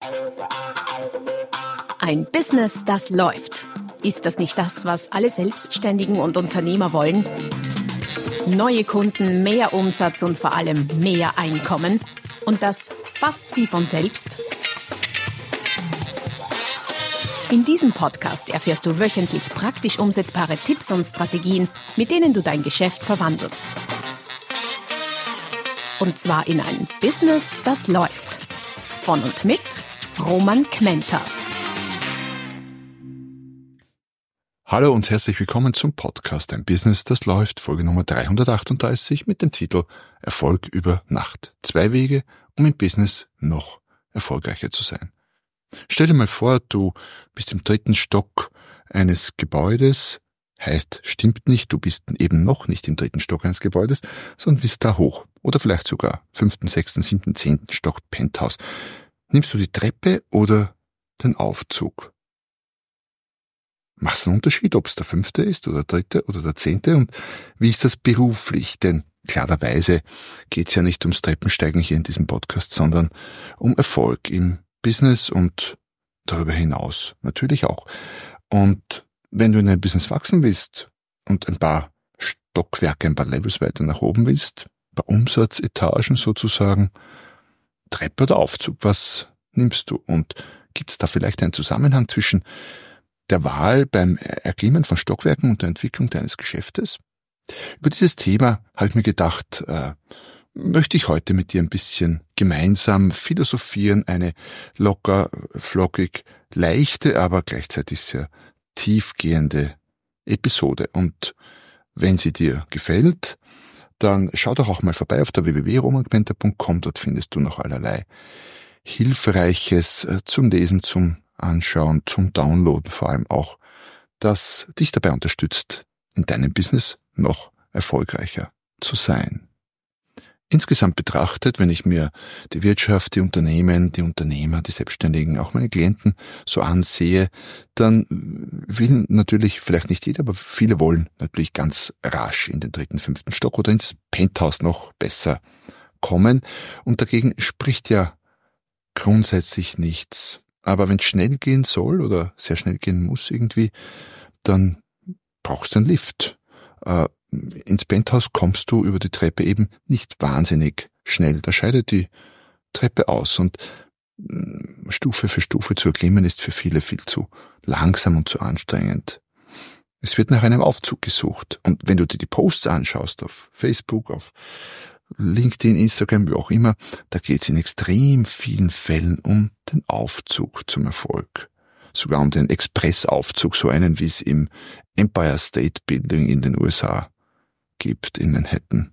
Ein Business, das läuft. Ist das nicht das, was alle Selbstständigen und Unternehmer wollen? Neue Kunden, mehr Umsatz und vor allem mehr Einkommen. Und das fast wie von selbst? In diesem Podcast erfährst du wöchentlich praktisch umsetzbare Tipps und Strategien, mit denen du dein Geschäft verwandelst. Und zwar in ein Business, das läuft. Von und mit Roman Kmenter. Hallo und herzlich willkommen zum Podcast Ein Business, das läuft, Folge Nummer 338 mit dem Titel Erfolg über Nacht. 2 Wege, um im Business noch erfolgreicher zu sein. Stell dir mal vor, du bist im 3. Stock eines Gebäudes, stimmt nicht, du bist eben noch nicht im 3. Stock eines Gebäudes, sondern bist da hoch oder vielleicht sogar 5., 6., 7., 10. Stock Penthouse. Nimmst du die Treppe oder den Aufzug? Macht es einen Unterschied, ob es der 5. ist oder der 3. oder der 10. Und wie ist das beruflich? Denn klarerweise geht es ja nicht ums Treppensteigen hier in diesem Podcast, sondern um Erfolg im Business und darüber hinaus natürlich auch. Und wenn du in einem Business wachsen willst und ein paar Stockwerke, ein paar Levels weiter nach oben willst, ein paar Umsatzetagen sozusagen, Treppe oder Aufzug, was nimmst du? Und gibt es da vielleicht einen Zusammenhang zwischen der Wahl beim Erklimmen von Stockwerken und der Entwicklung deines Geschäftes? Über dieses Thema habe ich mir gedacht, möchte ich heute mit dir ein bisschen gemeinsam philosophieren, eine locker, flockig, leichte, aber gleichzeitig sehr tiefgehende Episode. Und wenn sie dir gefällt, dann schau doch auch mal vorbei auf der www.romankmenter.com, dort findest du noch allerlei Hilfreiches zum Lesen, zum Anschauen, zum Downloaden vor allem auch, das dich dabei unterstützt, in deinem Business noch erfolgreicher zu sein. Insgesamt betrachtet, wenn ich mir die Wirtschaft, die Unternehmen, die Unternehmer, die Selbstständigen, auch meine Klienten so ansehe, dann will natürlich, vielleicht nicht jeder, aber viele wollen natürlich ganz rasch in den 3., 5. Stock oder ins Penthouse noch besser kommen. Und dagegen spricht ja grundsätzlich nichts. Aber wenn es schnell gehen soll oder sehr schnell gehen muss irgendwie, dann brauchst du einen Lift. Ins Penthouse kommst du über die Treppe eben nicht wahnsinnig schnell. Da scheidet die Treppe aus und Stufe für Stufe zu erklimmen ist für viele viel zu langsam und zu anstrengend. Es wird nach einem Aufzug gesucht. Und wenn du dir die Posts anschaust auf Facebook, auf LinkedIn, Instagram, wie auch immer, da geht es in extrem vielen Fällen um den Aufzug zum Erfolg. Sogar um den Expressaufzug, so einen, wie es im Empire State Building in den USA gibt, in Manhattan.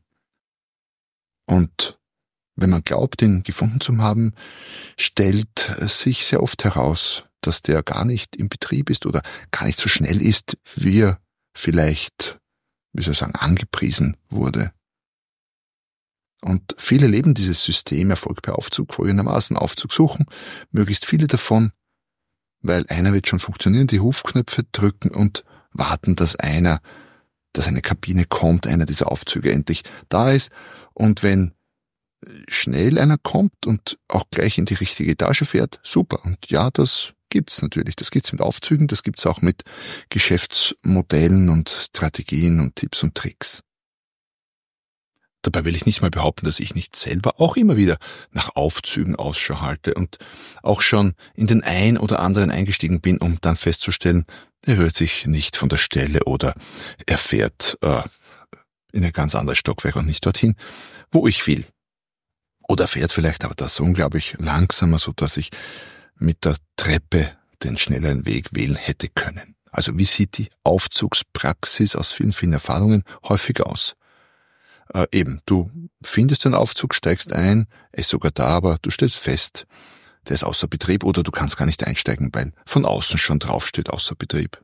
Und wenn man glaubt, ihn gefunden zu haben, stellt sich sehr oft heraus, dass der gar nicht im Betrieb ist oder gar nicht so schnell ist, wie er vielleicht, angepriesen wurde. Und viele leben dieses System Erfolg per Aufzug folgendermaßen: Aufzug suchen, möglichst viele davon, weil einer wird schon funktionieren, die Hufknöpfe drücken und warten, dass eine Kabine kommt, einer dieser Aufzüge endlich da ist. Und wenn schnell einer kommt und auch gleich in die richtige Etage fährt, super. Und ja, das gibt's natürlich. Das gibt's mit Aufzügen, das gibt's auch mit Geschäftsmodellen und Strategien und Tipps und Tricks. Dabei will ich nicht mal behaupten, dass ich nicht selber auch immer wieder nach Aufzügen Ausschau halte und auch schon in den ein oder anderen eingestiegen bin, um dann festzustellen, er rührt sich nicht von der Stelle oder er fährt in ein ganz anderes Stockwerk und nicht dorthin, wo ich will. Oder fährt vielleicht aber das unglaublich langsamer, so dass ich mit der Treppe den schnelleren Weg wählen hätte können. Also wie sieht die Aufzugspraxis aus vielen, vielen Erfahrungen häufig aus? Du findest einen Aufzug, steigst ein, er ist sogar da, aber du stellst fest, der ist außer Betrieb oder du kannst gar nicht einsteigen, weil von außen schon draufsteht außer Betrieb.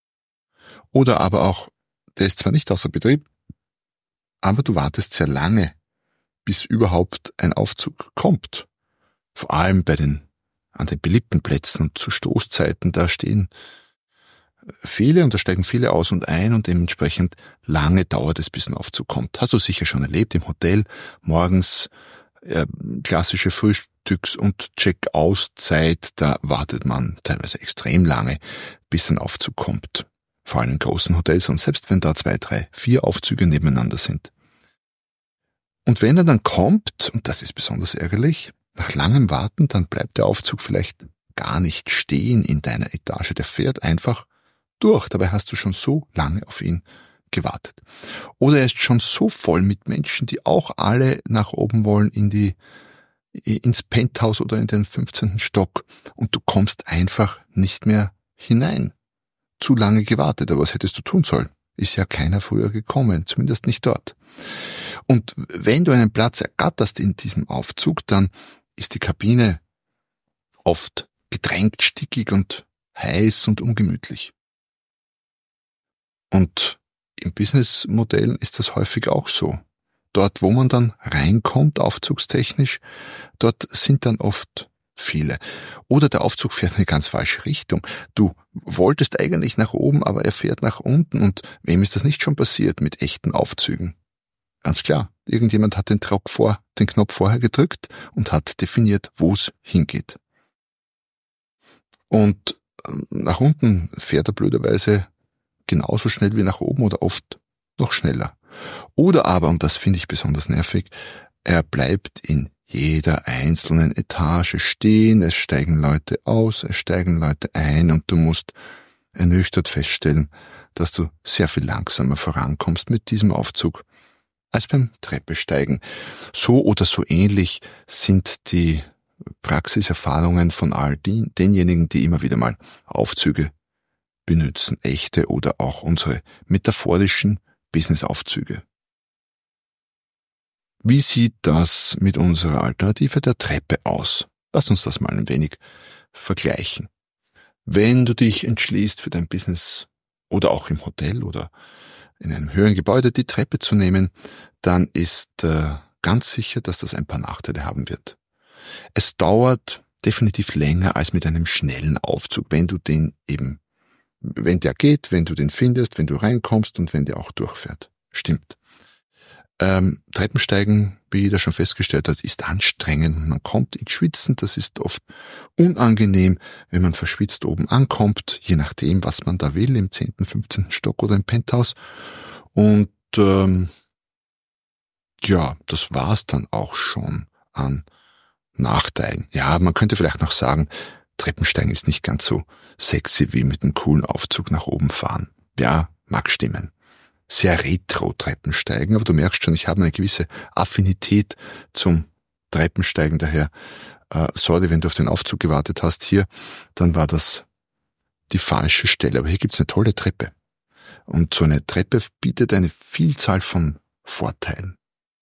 Oder aber auch, der ist zwar nicht außer Betrieb, aber du wartest sehr lange, bis überhaupt ein Aufzug kommt. Vor allem an den beliebten Plätzen und zu Stoßzeiten, da stehen viele und da steigen viele aus und ein und dementsprechend lange dauert es, bis ein Aufzug kommt. Hast du sicher schon erlebt im Hotel, morgens klassische Frühstücks- und Check-out-Zeit, da wartet man teilweise extrem lange, bis ein Aufzug kommt. Vor allem in großen Hotels und selbst wenn da 2, 3, 4 Aufzüge nebeneinander sind. Und wenn er dann kommt, und das ist besonders ärgerlich, nach langem Warten, dann bleibt der Aufzug vielleicht gar nicht stehen in deiner Etage. Der fährt einfach durch. Dabei hast du schon so lange auf ihn gewartet. Oder er ist schon so voll mit Menschen, die auch alle nach oben wollen ins Penthouse oder in den 15. Stock und du kommst einfach nicht mehr hinein. Zu lange gewartet, aber was hättest du tun sollen? Ist ja keiner früher gekommen, zumindest nicht dort. Und wenn du einen Platz ergatterst in diesem Aufzug, dann ist die Kabine oft gedrängt, stickig und heiß und ungemütlich. Und im Businessmodellen ist das häufig auch so. Dort, wo man dann reinkommt, aufzugstechnisch, dort sind dann oft viele. Oder der Aufzug fährt in eine ganz falsche Richtung. Du wolltest eigentlich nach oben, aber er fährt nach unten. Und wem ist das nicht schon passiert mit echten Aufzügen? Ganz klar, irgendjemand hat den Knopf vorher gedrückt und hat definiert, wo es hingeht. Und nach unten fährt er blöderweise genauso schnell wie nach oben oder oft noch schneller. Oder aber, und das finde ich besonders nervig, er bleibt in jeder einzelnen Etage stehen, es steigen Leute aus, es steigen Leute ein und du musst ernüchtert feststellen, dass du sehr viel langsamer vorankommst mit diesem Aufzug als beim Treppesteigen. So oder so ähnlich sind die Praxiserfahrungen von all denjenigen, die immer wieder mal Aufzüge benützen, echte oder auch unsere metaphorischen Business-Aufzüge. Wie sieht das mit unserer Alternative der Treppe aus? Lass uns das mal ein wenig vergleichen. Wenn du dich entschließt, für dein Business oder auch im Hotel oder in einem höheren Gebäude die Treppe zu nehmen, dann ist ganz sicher, dass das ein paar Nachteile haben wird. Es dauert definitiv länger als mit einem schnellen Aufzug, wenn der geht, wenn du den findest, wenn du reinkommst und wenn der auch durchfährt. Stimmt. Treppensteigen, wie jeder schon festgestellt hat, ist anstrengend. Man kommt ins Schwitzen, das ist oft unangenehm, wenn man verschwitzt oben ankommt, je nachdem, was man da will, im 10., 15. Stock oder im Penthouse. Und das war's dann auch schon an Nachteilen. Ja, man könnte vielleicht noch sagen, Treppensteigen ist nicht ganz so sexy wie mit einem coolen Aufzug nach oben fahren. Ja, mag stimmen. Sehr Retro-Treppensteigen, aber du merkst schon, ich habe eine gewisse Affinität zum Treppensteigen, daher sorry, wenn du auf den Aufzug gewartet hast hier, dann war das die falsche Stelle. Aber hier gibt's eine tolle Treppe. Und so eine Treppe bietet eine Vielzahl von Vorteilen.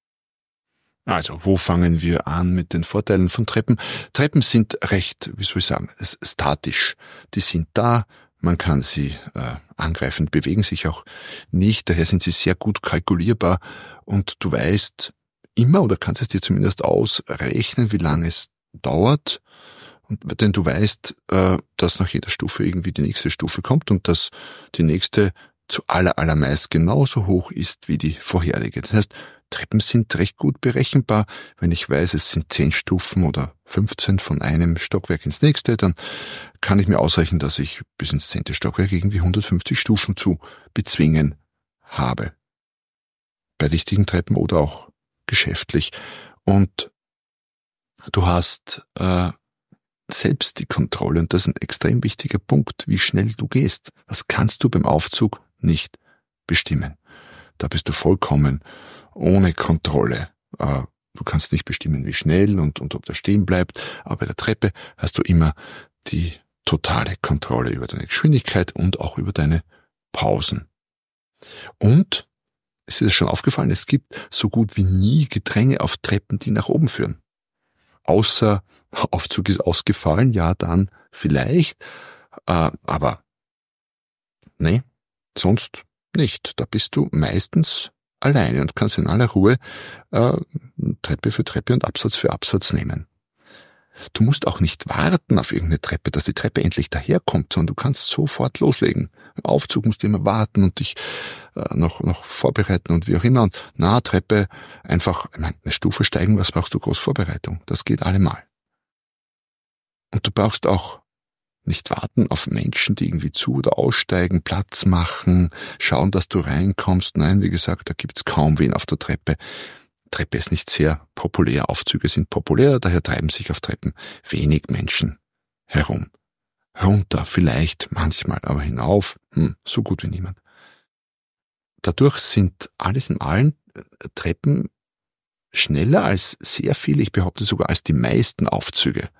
Also, wo fangen wir an mit den Vorteilen von Treppen? Treppen sind recht, statisch. Die sind da, man kann sie angreifen, bewegen sich auch nicht, daher sind sie sehr gut kalkulierbar und du weißt immer oder kannst es dir zumindest ausrechnen, wie lange es dauert, denn du weißt, dass nach jeder Stufe irgendwie die nächste Stufe kommt und dass die nächste zu allermeist genauso hoch ist wie die vorherige. Das heißt, Treppen sind recht gut berechenbar. Wenn ich weiß, es sind 10 Stufen oder 15 von einem Stockwerk ins nächste, dann kann ich mir ausrechnen, dass ich bis ins 10. Stockwerk irgendwie 150 Stufen zu bezwingen habe. Bei richtigen Treppen oder auch geschäftlich. Und du hast selbst die Kontrolle und das ist ein extrem wichtiger Punkt, wie schnell du gehst. Das kannst du beim Aufzug nicht bestimmen. Da bist du vollkommen ohne Kontrolle. Du kannst nicht bestimmen, wie schnell und ob der stehen bleibt, aber bei der Treppe hast du immer die totale Kontrolle über deine Geschwindigkeit und auch über deine Pausen. Und, es ist schon aufgefallen, es gibt so gut wie nie Gedränge auf Treppen, die nach oben führen. Außer Aufzug ist ausgefallen, ja dann vielleicht, aber nee, sonst nicht. Da bist du meistens alleine und kannst in aller Ruhe Treppe für Treppe und Absatz für Absatz nehmen. Du musst auch nicht warten auf irgendeine Treppe, dass die Treppe endlich daherkommt, sondern du kannst sofort loslegen. Im Aufzug musst du immer warten und dich noch vorbereiten und wie auch immer. Und Treppe einfach eine Stufe steigen, was brauchst du groß Vorbereitung? Das geht allemal. Und du brauchst auch nicht warten auf Menschen, die irgendwie zu- oder aussteigen, Platz machen, schauen, dass du reinkommst. Nein, wie gesagt, da gibt's kaum wen auf der Treppe. Treppe ist nicht sehr populär, Aufzüge sind populär, daher treiben sich auf Treppen wenig Menschen herum. Runter vielleicht manchmal, aber hinauf, so gut wie niemand. Dadurch sind alles in allem Treppen schneller als sehr viele, ich behaupte sogar als die meisten Aufzüge.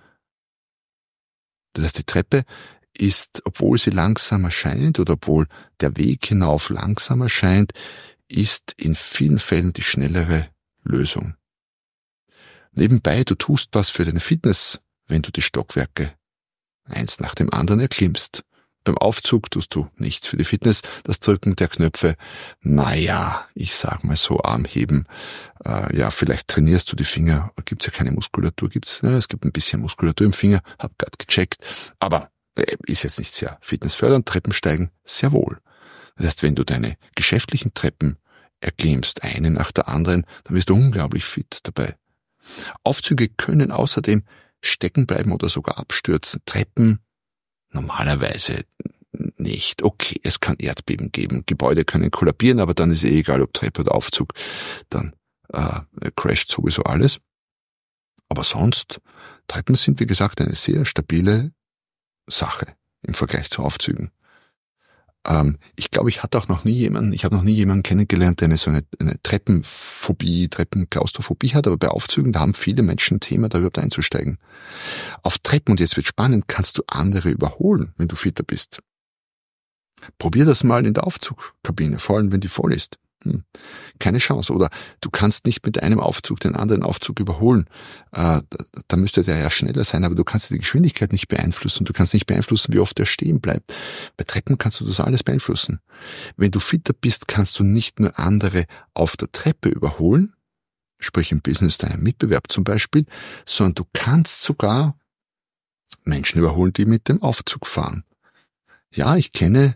Das heißt, die Treppe ist, obwohl sie langsamer scheint oder obwohl der Weg hinauf langsamer scheint, ist in vielen Fällen die schnellere Lösung. Nebenbei, du tust was für deine Fitness, wenn du die Stockwerke eins nach dem anderen erklimmst. Beim Aufzug tust du nichts für die Fitness, das Drücken der Knöpfe, ich sag mal so, Armheben, vielleicht trainierst du die Finger, gibt's ja keine Muskulatur, es gibt ein bisschen Muskulatur im Finger, hab grad gecheckt, aber ist jetzt nicht sehr fitnessfördernd, Treppensteigen sehr wohl. Das heißt, wenn du deine geschäftlichen Treppen erklimmst, eine nach der anderen, dann wirst du unglaublich fit dabei. Aufzüge können außerdem stecken bleiben oder sogar abstürzen. Treppen normalerweise nicht. Okay, es kann Erdbeben geben, Gebäude können kollabieren, aber dann ist egal, ob Treppe oder Aufzug, dann crasht sowieso alles. Aber sonst, Treppen sind wie gesagt eine sehr stabile Sache im Vergleich zu Aufzügen. Ich glaube, ich habe noch nie jemanden kennengelernt, der eine Treppenphobie, Treppenklaustrophobie hat, aber bei Aufzügen, da haben viele Menschen ein Thema, da überhaupt einzusteigen. Auf Treppen, und jetzt wird spannend, kannst du andere überholen, wenn du fitter bist. Probier das mal in der Aufzugkabine, vor allem wenn die voll ist. Keine Chance. Oder du kannst nicht mit einem Aufzug den anderen Aufzug überholen. Da müsste der ja schneller sein, aber du kannst die Geschwindigkeit nicht beeinflussen. Du kannst nicht beeinflussen, wie oft der stehen bleibt. Bei Treppen kannst du das alles beeinflussen. Wenn du fitter bist, kannst du nicht nur andere auf der Treppe überholen, sprich im Business deinen Mitbewerb zum Beispiel, sondern du kannst sogar Menschen überholen, die mit dem Aufzug fahren. Ja, ich kenne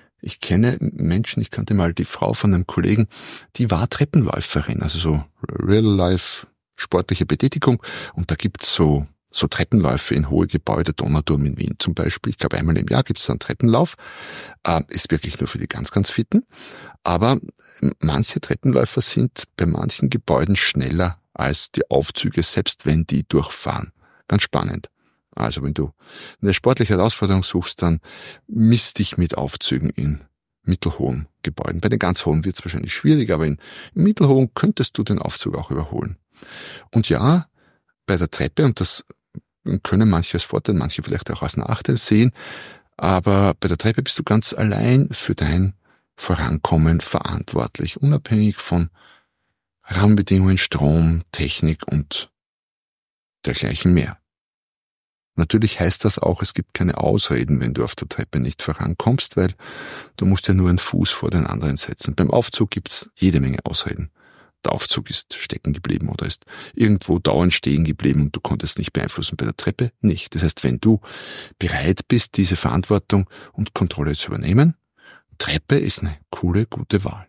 Menschen, ich kannte mal die Frau von einem Kollegen, die war Treppenläuferin, also so Real-Life sportliche Betätigung, und da gibt's so Treppenläufe in hohe Gebäude, Donauturm in Wien zum Beispiel. Ich glaube, einmal im Jahr gibt's da einen Treppenlauf, ist wirklich nur für die ganz, ganz Fitten, aber manche Treppenläufer sind bei manchen Gebäuden schneller als die Aufzüge, selbst wenn die durchfahren. Ganz spannend. Also wenn du eine sportliche Herausforderung suchst, dann misst dich mit Aufzügen in mittelhohen Gebäuden. Bei den ganz hohen wird es wahrscheinlich schwierig, aber in mittelhohen könntest du den Aufzug auch überholen. Und ja, bei der Treppe, und das können manche als Vorteil, manche vielleicht auch als Nachteil sehen, aber bei der Treppe bist du ganz allein für dein Vorankommen verantwortlich, unabhängig von Rahmenbedingungen, Strom, Technik und dergleichen mehr. Natürlich heißt das auch, es gibt keine Ausreden, wenn du auf der Treppe nicht vorankommst, weil du musst ja nur einen Fuß vor den anderen setzen. Beim Aufzug gibt's jede Menge Ausreden. Der Aufzug ist stecken geblieben oder ist irgendwo dauernd stehen geblieben und du konntest nicht beeinflussen. Bei der Treppe nicht. Das heißt, wenn du bereit bist, diese Verantwortung und Kontrolle zu übernehmen, Treppe ist eine coole, gute Wahl.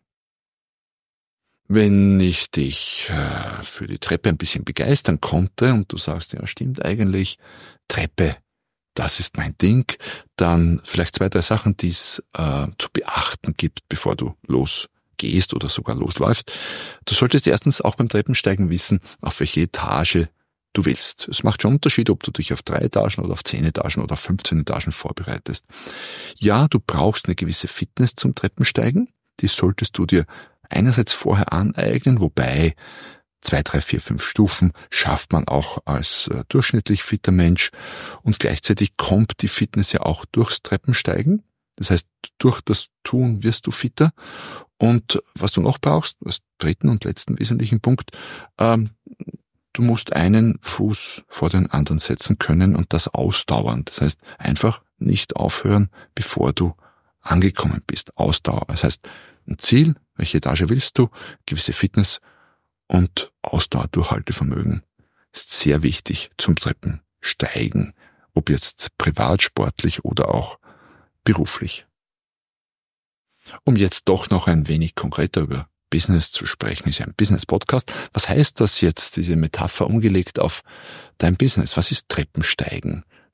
Wenn ich dich für die Treppe ein bisschen begeistern konnte und du sagst, ja stimmt eigentlich, Treppe, das ist mein Ding, dann vielleicht 2, 3 Sachen, die es zu beachten gibt, bevor du losgehst oder sogar losläufst. Du solltest erstens auch beim Treppensteigen wissen, auf welche Etage du willst. Es macht schon einen Unterschied, ob du dich auf 3 Etagen oder auf 10 Etagen oder auf 15 Etagen vorbereitest. Ja, du brauchst eine gewisse Fitness zum Treppensteigen, die solltest du dir einerseits vorher aneignen, wobei 2, 3, 4, 5 Stufen schafft man auch als durchschnittlich fitter Mensch, und gleichzeitig kommt die Fitness ja auch durchs Treppensteigen. Das heißt, durch das Tun wirst du fitter. Und was du noch brauchst, als dritten und letzten wesentlichen Punkt, du musst einen Fuß vor den anderen setzen können und das ausdauernd. Das heißt, einfach nicht aufhören, bevor du angekommen bist. Ausdauer. Das heißt, ein Ziel, welche Etage willst du, gewisse Fitness und Ausdauer, Durchhaltevermögen ist sehr wichtig zum Treppensteigen, ob jetzt privat, sportlich oder auch beruflich. Um jetzt doch noch ein wenig konkreter über Business zu sprechen, ist ja ein Business-Podcast. Was heißt das jetzt, diese Metapher umgelegt auf dein Business? Was ist Treppensteigen?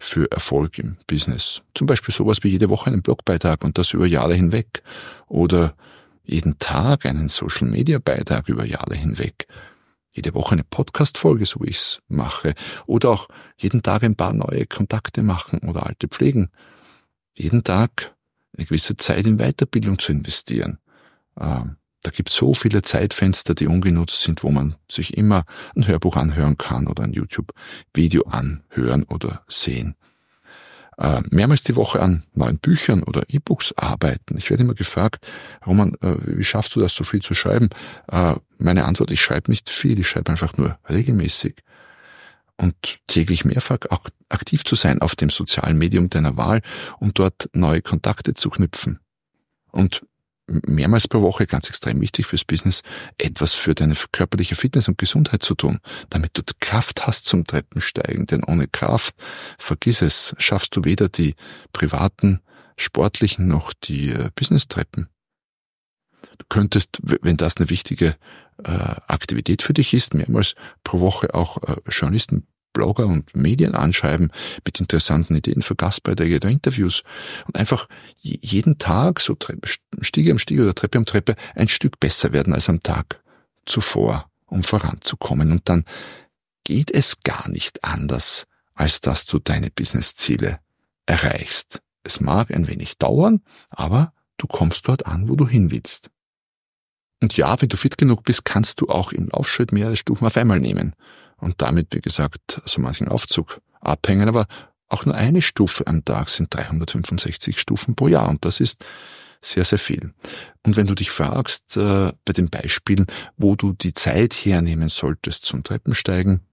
für Erfolg im Business. Zum Beispiel sowas wie jede Woche einen Blogbeitrag und das über Jahre hinweg. Oder jeden Tag einen Social-Media-Beitrag über Jahre hinweg. Jede Woche eine Podcast-Folge, so wie ich es mache. Oder auch jeden Tag ein paar neue Kontakte machen oder alte pflegen. Jeden Tag eine gewisse Zeit in Weiterbildung zu investieren. Da gibt es so viele Zeitfenster, die ungenutzt sind, wo man sich immer ein Hörbuch anhören kann oder ein YouTube-Video anhören oder sehen. Mehrmals die Woche an neuen Büchern oder E-Books arbeiten. Ich werde immer gefragt, Roman, wie schaffst du das, so viel zu schreiben? Meine Antwort, ich schreibe nicht viel, ich schreibe einfach nur regelmäßig. Und täglich mehrfach auch aktiv zu sein auf dem sozialen Medium deiner Wahl und dort neue Kontakte zu knüpfen. Und mehrmals pro Woche, ganz extrem wichtig fürs Business, etwas für deine körperliche Fitness und Gesundheit zu tun, damit du Kraft hast zum Treppensteigen. Denn ohne Kraft, vergiss es, schaffst du weder die privaten, sportlichen noch die Business-Treppen. Du könntest, wenn das eine wichtige Aktivität für dich ist, mehrmals pro Woche auch Journalisten, Blogger und Medien anschreiben mit interessanten Ideen für Gastbeiträge oder Interviews und einfach jeden Tag so Stiege am Stiege oder Treppe um Treppe ein Stück besser werden als am Tag zuvor, um voranzukommen. Und dann geht es gar nicht anders, als dass du deine Businessziele erreichst. Es mag ein wenig dauern, aber du kommst dort an, wo du hin willst. Und ja, wenn du fit genug bist, kannst du auch im Laufschritt mehrere Stufen auf einmal nehmen. Und damit, wie gesagt, so manchen Aufzug abhängen. Aber auch nur eine Stufe am Tag sind 365 Stufen pro Jahr. Und das ist sehr, sehr viel. Und wenn du dich fragst, bei den Beispielen, wo du die Zeit hernehmen solltest zum Treppensteigen,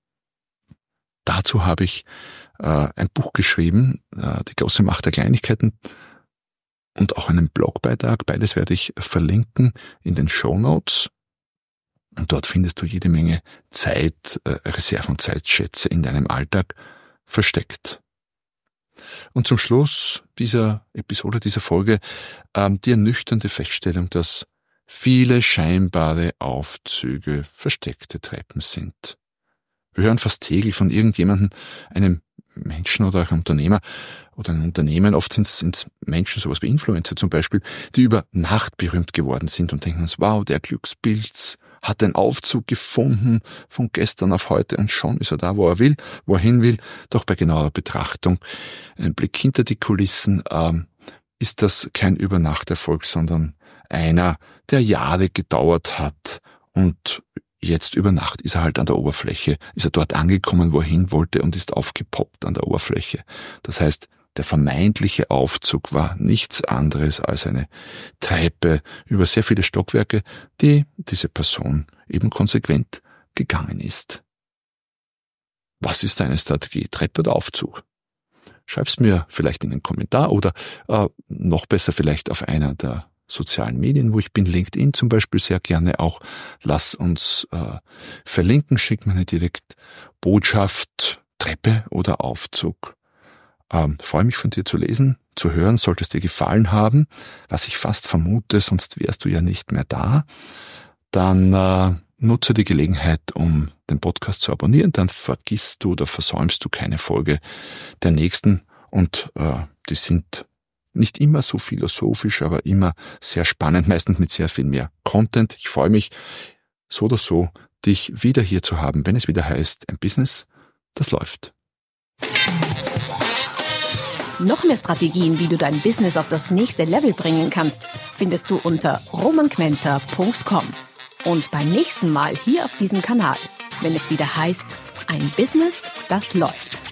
dazu habe ich ein Buch geschrieben, Die große Macht der Kleinigkeiten, und auch einen Blogbeitrag. Beides werde ich verlinken in den Shownotes. Und dort findest du jede Menge Reserven und Zeitschätze in deinem Alltag versteckt. Und zum Schluss dieser Episode, dieser Folge, die ernüchternde Feststellung, dass viele scheinbare Aufzüge versteckte Treppen sind. Wir hören fast täglich von irgendjemandem, einem Menschen oder auch einem Unternehmer oder einem Unternehmen, oft sind es Menschen, sowas wie Influencer zum Beispiel, die über Nacht berühmt geworden sind und denken uns, wow, der Glückspilz hat einen Aufzug gefunden von gestern auf heute und schon ist er da, wo er will, wo er hin will. Doch bei genauer Betrachtung, ein Blick hinter die Kulissen, ist das kein Übernachterfolg, sondern einer, der Jahre gedauert hat und jetzt über Nacht ist er halt an der Oberfläche, ist er dort angekommen, wo er hin wollte und ist aufgepoppt an der Oberfläche. Das heißt, der vermeintliche Aufzug war nichts anderes als eine Treppe über sehr viele Stockwerke, die diese Person eben konsequent gegangen ist. Was ist deine Strategie? Treppe oder Aufzug? Schreib's mir vielleicht in einen Kommentar oder noch besser vielleicht auf einer der sozialen Medien, wo ich bin, LinkedIn zum Beispiel sehr gerne auch. Lass uns verlinken, schick mir eine Direktbotschaft, Treppe oder Aufzug. Freue mich von dir zu lesen, zu hören, sollte es dir gefallen haben, was ich fast vermute, sonst wärst du ja nicht mehr da. Dann nutze die Gelegenheit, um den Podcast zu abonnieren, dann vergisst du oder versäumst du keine Folge der nächsten und die sind nicht immer so philosophisch, aber immer sehr spannend, meistens mit sehr viel mehr Content. Ich freue mich so oder so, dich wieder hier zu haben, wenn es wieder heißt, ein Business, das läuft. Noch mehr Strategien, wie du dein Business auf das nächste Level bringen kannst, findest du unter romanquenter.com. Und beim nächsten Mal hier auf diesem Kanal, wenn es wieder heißt, ein Business, das läuft.